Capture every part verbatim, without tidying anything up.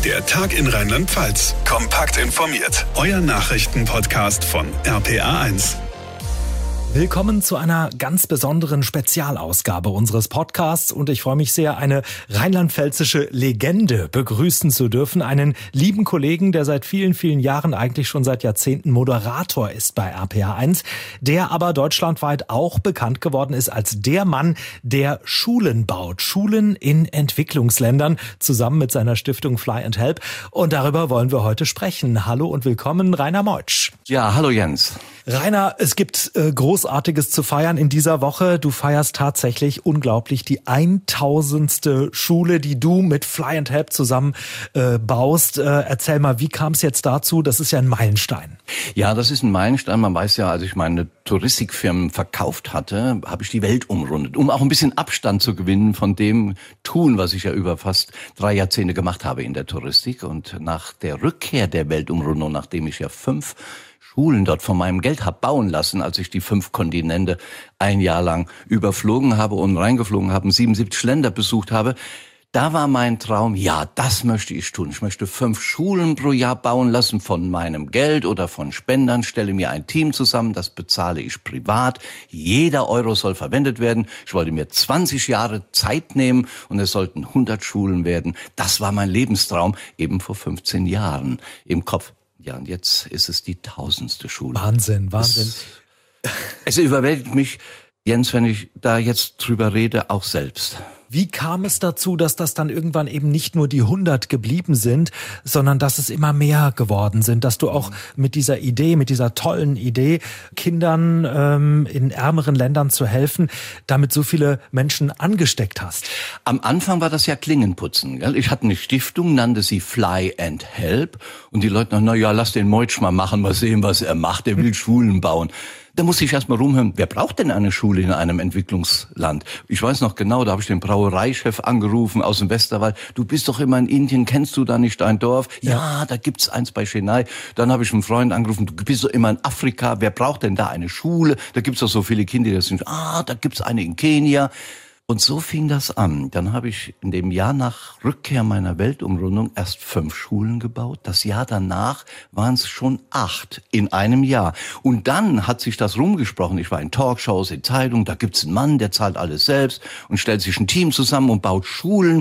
Der Tag in Rheinland-Pfalz. Kompakt informiert. Euer Nachrichtenpodcast von R P R eins. Willkommen zu einer ganz besonderen Spezialausgabe unseres Podcasts und ich freue mich sehr, eine rheinland-pfälzische Legende begrüßen zu dürfen. Einen lieben Kollegen, der seit vielen, vielen Jahren, eigentlich schon seit Jahrzehnten Moderator ist bei R P R eins, der aber deutschlandweit auch bekannt geworden ist als der Mann, der Schulen baut. Schulen in Entwicklungsländern, zusammen mit seiner Stiftung Fly and Help. Und darüber wollen wir heute sprechen. Hallo und willkommen, Rainer Meutsch. Ja, hallo Jens. Rainer, es gibt äh, Großartiges zu feiern in dieser Woche. Du feierst tatsächlich unglaublich die tausendste Schule, die du mit Fly and Help zusammen äh, baust. Äh, erzähl mal, wie kam es jetzt dazu? Das ist ja ein Meilenstein. Ja, das ist ein Meilenstein. Man weiß ja, als ich meine Touristikfirmen verkauft hatte, habe ich die Welt umrundet, um auch ein bisschen Abstand zu gewinnen von dem Tun, was ich ja über fast drei Jahrzehnte gemacht habe in der Touristik. Und nach der Rückkehr der Weltumrundung, nachdem ich ja fünf Schulen dort von meinem Geld habe bauen lassen, als ich die fünf Kontinente ein Jahr lang überflogen habe und reingeflogen habe, siebenundsiebzig Länder besucht habe, da war mein Traum, ja, das möchte ich tun. Ich möchte fünf Schulen pro Jahr bauen lassen von meinem Geld oder von Spendern, stelle mir ein Team zusammen, das bezahle ich privat. Jeder Euro soll verwendet werden. Ich wollte mir zwanzig Jahre Zeit nehmen und es sollten hundert Schulen werden. Das war mein Lebenstraum, eben vor fünfzehn Jahren im Kopf. Ja, und jetzt ist es die tausendste Schule. Wahnsinn, Wahnsinn. Es, es überwältigt mich, Jens, wenn ich da jetzt drüber rede, auch selbst. Wie kam es dazu, dass das dann irgendwann eben nicht nur die hundert geblieben sind, sondern dass es immer mehr geworden sind, dass du auch mit dieser Idee, mit dieser tollen Idee, Kindern ähm, in ärmeren Ländern zu helfen, damit so viele Menschen angesteckt hast? Am Anfang war das ja Klingenputzen. Gell? Ich hatte eine Stiftung, nannte sie Fly and Help und die Leute noch, na ja, lass den Meutsch mal machen, mal sehen, was er macht, er will Schulen bauen. Da musste ich erst mal rumhören, wer braucht denn eine Schule in einem Entwicklungsland? Ich weiß noch genau, da habe ich den Brauereichef angerufen aus dem Westerwald. Du bist doch immer in Indien, kennst du da nicht ein Dorf? Ja, ja, da gibt's eins bei Chennai. Dann habe ich einen Freund angerufen, du bist doch immer in Afrika, wer braucht denn da eine Schule? Da gibt's doch so viele Kinder, die sind, ah, da gibt's eine in Kenia. Und so fing das an. Dann habe ich in dem Jahr nach Rückkehr meiner Weltumrundung erst fünf Schulen gebaut. Das Jahr danach waren es schon acht in einem Jahr. Und dann hat sich das rumgesprochen. Ich war in Talkshows, in Zeitungen. Da gibt's einen Mann, der zahlt alles selbst und stellt sich ein Team zusammen und baut Schulen.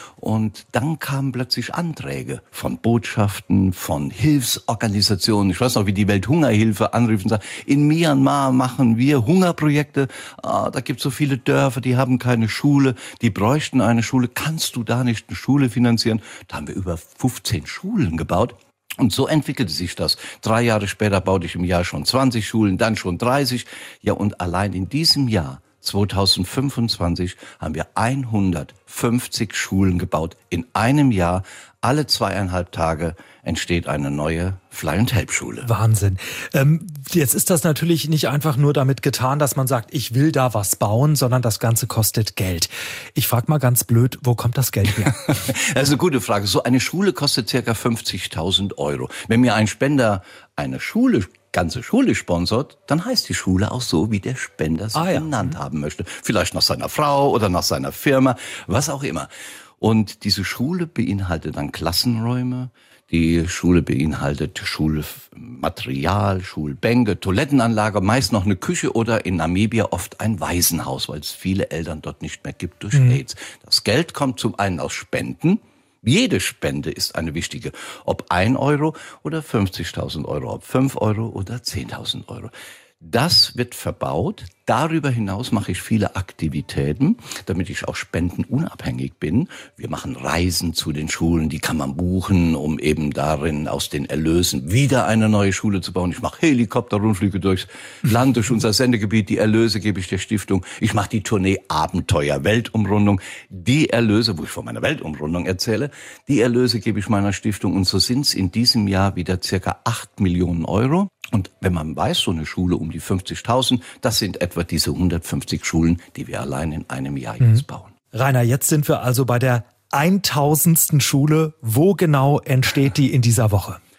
Und dann kamen plötzlich Anträge von Botschaften, von Hilfsorganisationen. Ich weiß noch, wie die Welthungerhilfe anrief und sagte, in Myanmar machen wir Hungerprojekte. Ah, da gibt es so viele Dörfer, die haben keine Schule, die bräuchten eine Schule. Kannst du da nicht eine Schule finanzieren? Da haben wir über fünfzehn Schulen gebaut. Und so entwickelte sich das. Drei Jahre später baute ich im Jahr schon zwanzig Schulen, dann schon dreißig. Ja, und allein in diesem Jahr zweitausendfünfundzwanzig haben wir hundertfünfzig Schulen gebaut. In einem Jahr, alle zweieinhalb Tage entsteht eine neue Fly and Help Schule. Wahnsinn. Ähm, jetzt ist das natürlich nicht einfach nur damit getan, dass man sagt, ich will da was bauen, sondern das Ganze kostet Geld. Ich frage mal ganz blöd, wo kommt das Geld her? Das ist eine gute Frage. So eine Schule kostet circa fünfzigtausend Euro. Wenn mir ein Spender eine Schule ganze Schule sponsort, dann heißt die Schule auch so, wie der Spender sie ah, ja. genannt haben möchte. Vielleicht nach seiner Frau oder nach seiner Firma, was auch immer. Und diese Schule beinhaltet dann Klassenräume, die Schule beinhaltet Schulmaterial, Schulbänke, Toilettenanlage, meist noch eine Küche oder in Namibia oft ein Waisenhaus, weil es viele Eltern dort nicht mehr gibt durch mhm. AIDS. Das Geld kommt zum einen aus Spenden. Jede Spende ist eine wichtige, ob ein Euro oder fünfzigtausend Euro, ob fünf Euro oder zehntausend Euro. Das wird verbaut. Darüber hinaus mache ich viele Aktivitäten, damit ich auch spendenunabhängig bin. Wir machen Reisen zu den Schulen, die kann man buchen, um eben darin aus den Erlösen wieder eine neue Schule zu bauen. Ich mache Helikopterrundflüge durchs Land, durch unser Sendegebiet. Die Erlöse gebe ich der Stiftung. Ich mache die Tournee Abenteuer Weltumrundung. Die Erlöse, wo ich von meiner Weltumrundung erzähle, die Erlöse gebe ich meiner Stiftung. Und so sind es in diesem Jahr wieder circa acht Millionen Euro. Und wenn man weiß, so eine Schule um die fünfzigtausend, das sind etwa diese hundertfünfzig Schulen, die wir allein in einem Jahr jetzt mhm. bauen. Rainer, jetzt sind wir also bei der tausendsten Schule. Wo genau entsteht die in dieser Woche?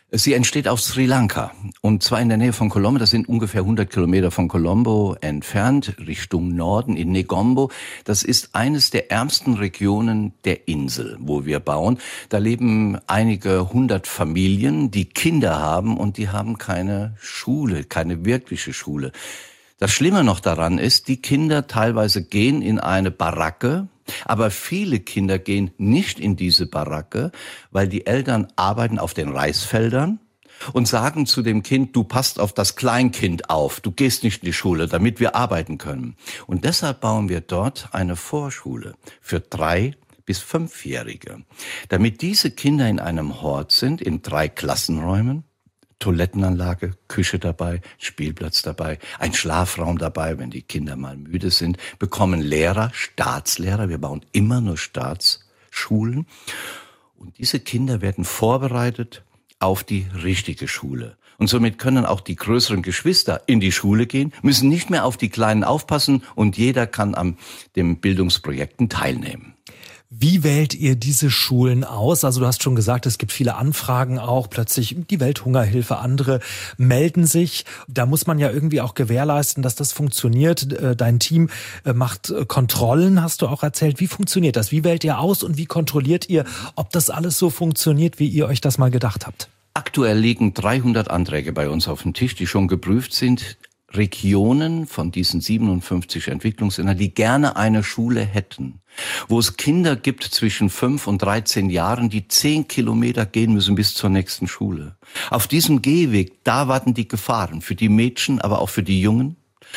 Sie entsteht auf Sri Lanka und zwar in der Nähe von Colombo. Das sind ungefähr hundert Kilometer von Colombo entfernt, Richtung Norden in Negombo. Das ist eines der ärmsten Regionen der Insel, wo wir bauen. Da leben einige hundert Familien, die Kinder haben und die haben keine Schule, keine wirkliche Schule. Das Schlimme noch daran ist, die Kinder teilweise gehen in eine Baracke, aber viele Kinder gehen nicht in diese Baracke, weil die Eltern arbeiten auf den Reisfeldern und sagen zu dem Kind, du passt auf das Kleinkind auf, du gehst nicht in die Schule, damit wir arbeiten können. Und deshalb bauen wir dort eine Vorschule für drei bis fünfjährige, damit diese Kinder in einem Hort sind, in drei Klassenräumen. Toilettenanlage, Küche dabei, Spielplatz dabei, ein Schlafraum dabei, wenn die Kinder mal müde sind, bekommen Lehrer, Staatslehrer, wir bauen immer nur Staatsschulen und diese Kinder werden vorbereitet auf die richtige Schule. Und somit können auch die größeren Geschwister in die Schule gehen, müssen nicht mehr auf die Kleinen aufpassen und jeder kann an den Bildungsprojekten teilnehmen. Wie wählt ihr diese Schulen aus? Also du hast schon gesagt, es gibt viele Anfragen auch, plötzlich die Welthungerhilfe, andere melden sich. Da muss man ja irgendwie auch gewährleisten, dass das funktioniert. Dein Team macht Kontrollen, hast du auch erzählt. Wie funktioniert das? Wie wählt ihr aus und wie kontrolliert ihr, ob das alles so funktioniert, wie ihr euch das mal gedacht habt? Aktuell liegen dreihundert Anträge bei uns auf dem Tisch, die schon geprüft sind. Regionen von diesen siebenundfünfzig Entwicklungsländern, die gerne eine Schule hätten, wo es Kinder gibt zwischen fünf und dreizehn Jahren, die zehn Kilometer gehen müssen bis zur nächsten Schule. Auf diesem Gehweg, da warten die Gefahren für die Mädchen, aber auch für die Jungen.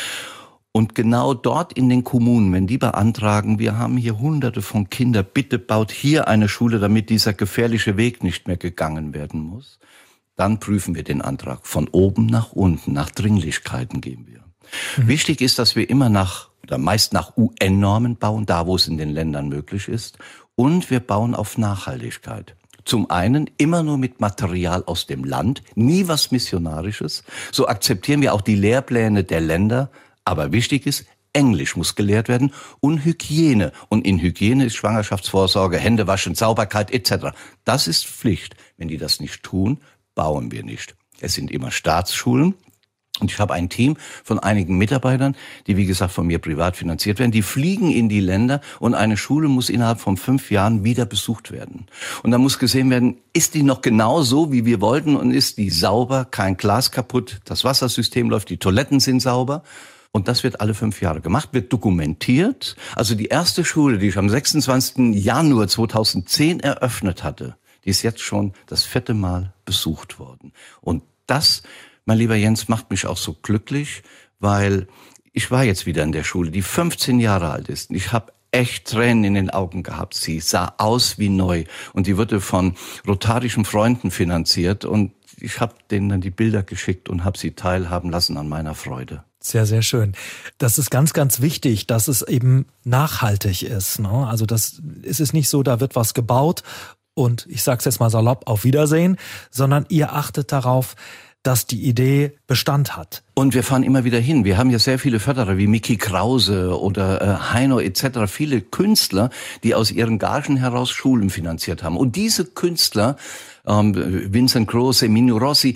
Und genau dort in den Kommunen, wenn die beantragen, wir haben hier hunderte von Kindern, bitte baut hier eine Schule, damit dieser gefährliche Weg nicht mehr gegangen werden muss. Dann prüfen wir den Antrag von oben nach unten, nach Dringlichkeiten gehen wir. Mhm. Wichtig ist, dass wir immer nach, oder meist nach U N-Normen bauen, da wo es in den Ländern möglich ist. Und wir bauen auf Nachhaltigkeit. Zum einen immer nur mit Material aus dem Land, nie was Missionarisches. So akzeptieren wir auch die Lehrpläne der Länder. Aber wichtig ist, Englisch muss gelehrt werden und Hygiene. Und in Hygiene ist Schwangerschaftsvorsorge, Händewaschen, Sauberkeit et cetera. Das ist Pflicht. Wenn die das nicht tun, bauen wir nicht. Es sind immer Staatsschulen und ich habe ein Team von einigen Mitarbeitern, die wie gesagt von mir privat finanziert werden. Die fliegen in die Länder und eine Schule muss innerhalb von fünf Jahren wieder besucht werden. Und da muss gesehen werden, ist die noch genau so, wie wir wollten und ist die sauber, kein Glas kaputt, das Wassersystem läuft, die Toiletten sind sauber. Und das wird alle fünf Jahre gemacht, wird dokumentiert. Also die erste Schule, die ich am sechsundzwanzigsten Januar zweitausendzehn eröffnet hatte, die ist jetzt schon das vierte Mal besucht worden. Und das, mein lieber Jens, macht mich auch so glücklich, weil ich war jetzt wieder in der Schule, die fünfzehn Jahre alt ist. Ich habe echt Tränen in den Augen gehabt. Sie sah aus wie neu und die wurde von rotarischen Freunden finanziert. Und ich habe denen dann die Bilder geschickt und habe sie teilhaben lassen an meiner Freude. Sehr, sehr schön. Das ist ganz, ganz wichtig, dass es eben nachhaltig ist, ne? Also das ist es nicht so, da wird was gebaut und ich sag's jetzt mal salopp, auf Wiedersehen, sondern ihr achtet darauf, dass die Idee Bestand hat. Und wir fahren immer wieder hin. Wir haben ja sehr viele Förderer wie Mickey Krause oder äh, Heino et cetera, viele Künstler, die aus ihren Gagen heraus Schulen finanziert haben. Und diese Künstler, ähm, Vincent Grosse, Mino Rossi,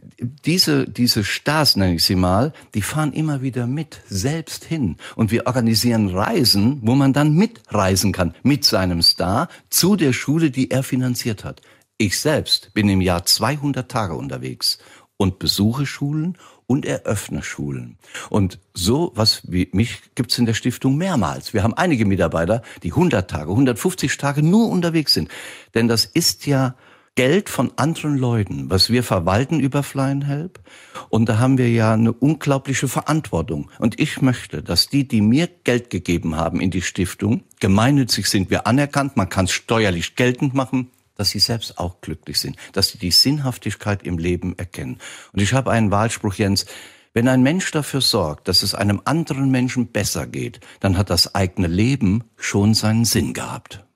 diese diese Stars, nenne ich sie mal, die fahren immer wieder mit, selbst hin. Und wir organisieren Reisen, wo man dann mitreisen kann, mit seinem Star zu der Schule, die er finanziert hat. Ich selbst bin im Jahr zweihundert Tage unterwegs und besuche Schulen und eröffne Schulen. Und so was wie mich gibt's in der Stiftung mehrmals. Wir haben einige Mitarbeiter, die hundert Tage, hundertfünfzig Tage nur unterwegs sind. Denn das ist ja Geld von anderen Leuten, was wir verwalten über Fly and Help. Und da haben wir ja eine unglaubliche Verantwortung. Und ich möchte, dass die, die mir Geld gegeben haben in die Stiftung, gemeinnützig sind wir anerkannt, man kann es steuerlich geltend machen, dass sie selbst auch glücklich sind, dass sie die Sinnhaftigkeit im Leben erkennen. Und ich habe einen Wahlspruch, Jens: Wenn ein Mensch dafür sorgt, dass es einem anderen Menschen besser geht, dann hat das eigene Leben schon seinen Sinn gehabt.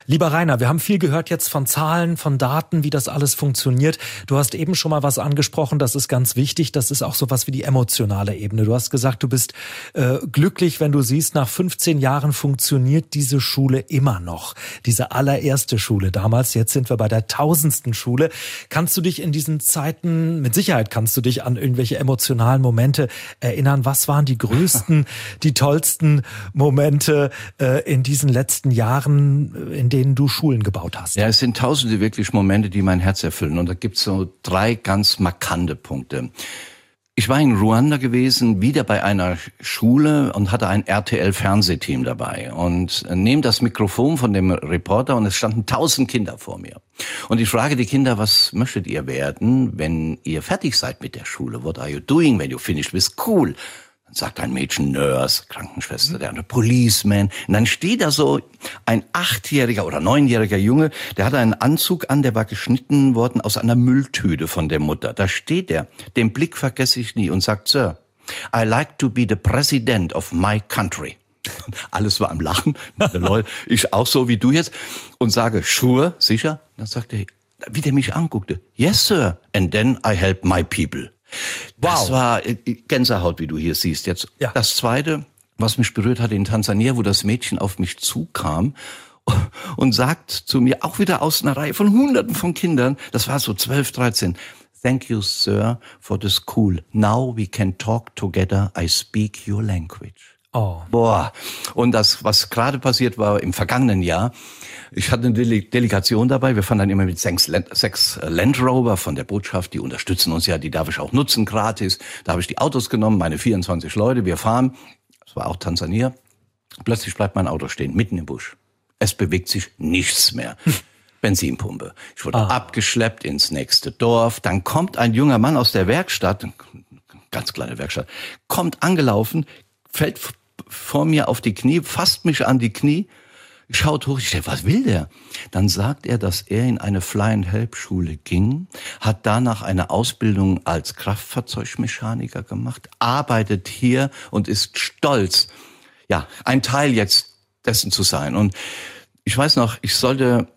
Lieber Rainer, wir haben viel gehört jetzt von Zahlen, von Daten, wie das alles funktioniert. Du hast eben schon mal was angesprochen, das ist ganz wichtig. Das ist auch sowas wie die emotionale Ebene. Du hast gesagt, du bist äh, glücklich, wenn du siehst, nach fünfzehn Jahren funktioniert diese Schule immer noch. Diese allererste Schule damals. Jetzt sind wir bei der tausendsten Schule. Kannst du dich in diesen Zeiten, mit Sicherheit kannst du dich an irgendwelche emotionalen Momente erinnern? Was waren die größten, die tollsten Momente äh, in diesen letzten Jahren, in denen du Schulen gebaut hast? Ja, es sind tausende wirklich Momente, die mein Herz erfüllen. Und da gibt's so drei ganz markante Punkte. Ich war in Ruanda gewesen, wieder bei einer Schule und hatte ein R T L-Fernsehteam dabei. Und nehme das Mikrofon von dem Reporter und es standen tausend Kinder vor mir. Und ich frage die Kinder, was möchtet ihr werden, wenn ihr fertig seid mit der Schule? What are you doing when you finished with school? Dann sagt ein Mädchen Nurse, Krankenschwester, der andere Policeman. Und dann steht da so ein achtjähriger oder neunjähriger Junge, der hatte einen Anzug an, der war geschnitten worden aus einer Mülltüte von der Mutter. Da steht er, den Blick vergesse ich nie und sagt, Sir, I like to be the president of my country. Alles war am Lachen, Leute, ich auch so wie du jetzt, und sage, sure, sicher? Dann sagt er, wie der mich anguckte, yes, sir, and then I help my people. Wow. Das war Gänsehaut, wie du hier siehst jetzt. Ja. Das Zweite, was mich berührt hat in Tansania, wo das Mädchen auf mich zukam und sagt zu mir, auch wieder aus einer Reihe von Hunderten von Kindern, das war so zwölf, dreizehn, thank you, sir, for the school. Now we can talk together. I speak your language. Oh. Boah. Und das, was gerade passiert war im vergangenen Jahr, ich hatte eine Dele- Delegation dabei, wir fahren dann immer mit sechs, Land- sechs Land Rover von der Botschaft, die unterstützen uns ja, die darf ich auch nutzen, gratis. Da habe ich die Autos genommen, meine vierundzwanzig Leute, wir fahren, das war auch Tansania, plötzlich bleibt mein Auto stehen, mitten im Busch. Es bewegt sich nichts mehr. Benzinpumpe. Ich wurde ah. abgeschleppt ins nächste Dorf, dann kommt ein junger Mann aus der Werkstatt, ganz kleine Werkstatt, kommt angelaufen, fällt vor mir auf die Knie, fasst mich an die Knie, schaut hoch, ich denke, was will der? Dann sagt er, dass er in eine Fly-and-Help-Schule ging, hat danach eine Ausbildung als Kraftfahrzeugmechaniker gemacht, arbeitet hier und ist stolz, ja, ein Teil jetzt dessen zu sein. Und ich weiß noch, ich sollte,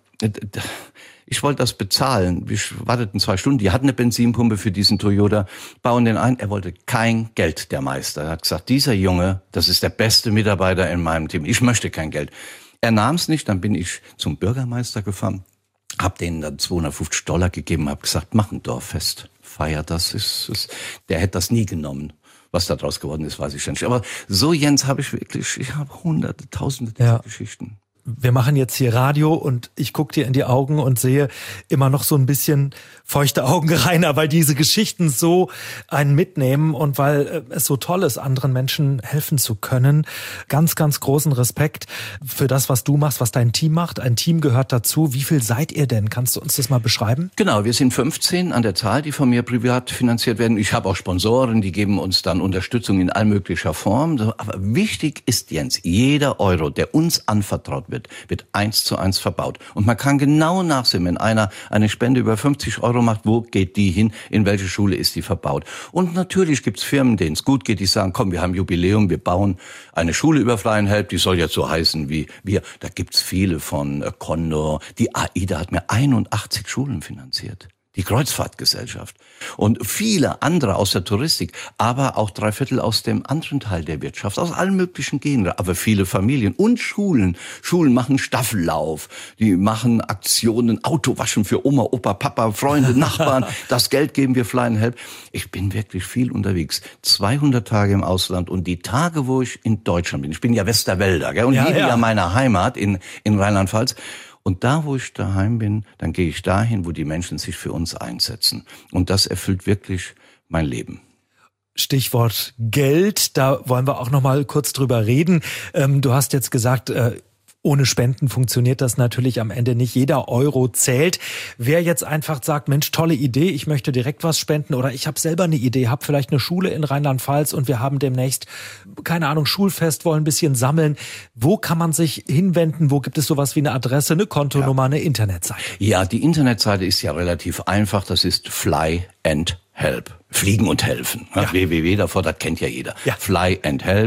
ich wollte das bezahlen. Wir warteten zwei Stunden, die hatten eine Benzinpumpe für diesen Toyota, bauen den ein. Er wollte kein Geld, der Meister. Er hat gesagt, dieser Junge, das ist der beste Mitarbeiter in meinem Team. Ich möchte kein Geld. Er nahm es nicht, dann bin ich zum Bürgermeister gefahren, hab denen dann zweihundertfünfzig Dollar gegeben, hab gesagt, mach ein Dorffest, feiert das. Ist, ist, der hätte das nie genommen. Was da draus geworden ist, weiß ich schon nicht. Aber so, Jens, habe ich wirklich, ich habe hunderte, tausende dieser ja. Geschichten. Wir machen jetzt hier Radio und ich gucke dir in die Augen und sehe immer noch so ein bisschen feuchte Augen, Rainer, weil diese Geschichten so einen mitnehmen und weil es so toll ist, anderen Menschen helfen zu können. Ganz, ganz großen Respekt für das, was du machst, was dein Team macht. Ein Team gehört dazu. Wie viel seid ihr denn? Kannst du uns das mal beschreiben? Genau, wir sind fünfzehn an der Zahl, die von mir privat finanziert werden. Ich habe auch Sponsoren, die geben uns dann Unterstützung in allmöglicher Form. Aber wichtig ist, Jens, jeder Euro, der uns anvertraut wird, wird eins zu eins verbaut. Und man kann genau nachsehen, wenn einer eine Spende über fünfzig Euro macht, wo geht die hin, in welche Schule ist die verbaut. Und natürlich gibt's Firmen, denen es gut geht, die sagen, komm, wir haben Jubiläum, wir bauen eine Schule über Fly-and-Help, die soll jetzt so heißen wie wir. Da gibt's viele von äh, Condor. Die AIDA hat mir einundachtzig Schulen finanziert. Die Kreuzfahrtgesellschaft und viele andere aus der Touristik, aber auch drei Viertel aus dem anderen Teil der Wirtschaft, aus allen möglichen Gegenden, aber viele Familien und Schulen. Schulen machen Staffellauf, die machen Aktionen, Autowaschen für Oma, Opa, Papa, Freunde, Nachbarn. Das Geld geben wir Fly-and-Help. Ich bin wirklich viel unterwegs, zweihundert Tage im Ausland und die Tage, wo ich in Deutschland bin, ich bin ja Westerwälder, gell, und ja, liebe ja. ja meine Heimat in, in Rheinland-Pfalz. Und da, wo ich daheim bin, dann gehe ich dahin, wo die Menschen sich für uns einsetzen. Und das erfüllt wirklich mein Leben. Stichwort Geld, da wollen wir auch noch mal kurz drüber reden. Ähm, du hast jetzt gesagt, äh, ohne Spenden funktioniert das natürlich am Ende nicht. Jeder Euro zählt. Wer jetzt einfach sagt, Mensch, tolle Idee, ich möchte direkt was spenden oder ich habe selber eine Idee, habe vielleicht eine Schule in Rheinland-Pfalz und wir haben demnächst, keine Ahnung, Schulfest, wollen ein bisschen sammeln. Wo kann man sich hinwenden? Wo gibt es sowas wie eine Adresse, eine Kontonummer, ja. eine Internetseite? Ja, die Internetseite ist ja relativ einfach. Das ist Fly and Help. Fliegen und helfen. Ja. w w w davor, das kennt ja jeder. Ja. Fly and Help.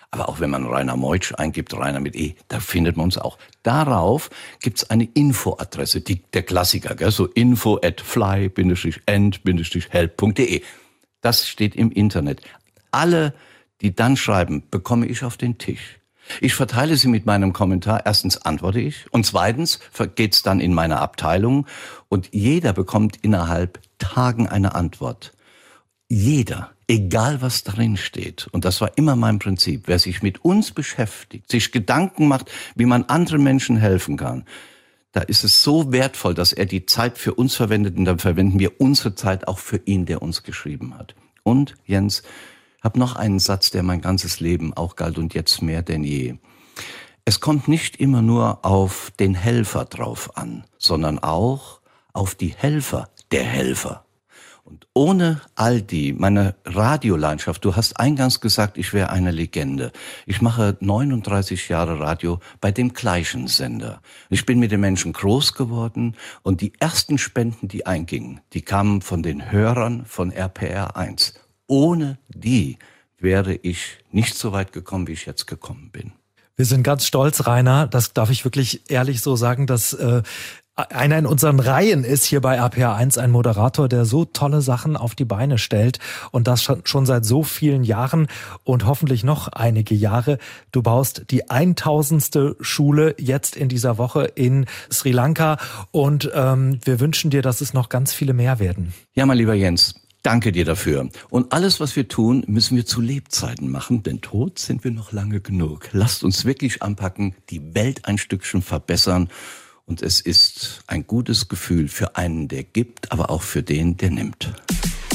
Aber auch wenn man Rainer Meutsch eingibt, Rainer mit E, da findet man uns auch. Darauf gibt's eine Infoadresse, die, der Klassiker, gell? So info at fly and help punkt de. Das steht im Internet. Alle, die dann schreiben, bekomme ich auf den Tisch. Ich verteile sie mit meinem Kommentar. Erstens antworte ich und zweitens geht's dann in meine Abteilung und jeder bekommt innerhalb Tagen eine Antwort. Jeder, egal was drin steht. Und das war immer mein Prinzip. Wer sich mit uns beschäftigt, sich Gedanken macht, wie man anderen Menschen helfen kann, da ist es so wertvoll, dass er die Zeit für uns verwendet und dann verwenden wir unsere Zeit auch für ihn, der uns geschrieben hat. Und Jens, hab noch einen Satz, der mein ganzes Leben auch galt und jetzt mehr denn je. Es kommt nicht immer nur auf den Helfer drauf an, sondern auch auf die Helfer der Helfer. Und ohne all die, meine Radioleidenschaft, du hast eingangs gesagt, ich wäre eine Legende. Ich mache neununddreißig Jahre Radio bei dem gleichen Sender. Ich bin mit den Menschen groß geworden und die ersten Spenden, die eingingen, die kamen von den Hörern von R P R eins. Ohne die wäre ich nicht so weit gekommen, wie ich jetzt gekommen bin. Wir sind ganz stolz, Rainer, das darf ich wirklich ehrlich so sagen, dass äh, einer in unseren Reihen ist hier bei R P R eins, ein Moderator, der so tolle Sachen auf die Beine stellt und das schon seit so vielen Jahren und hoffentlich noch einige Jahre. Du baust die tausendste Schule jetzt in dieser Woche in Sri Lanka und ähm, wir wünschen dir, dass es noch ganz viele mehr werden. Ja, mein lieber Jens, danke dir dafür. Und alles, was wir tun, müssen wir zu Lebzeiten machen, denn tot sind wir noch lange genug. Lasst uns wirklich anpacken, die Welt ein Stückchen verbessern. Und es ist ein gutes Gefühl für einen, der gibt, aber auch für den, der nimmt.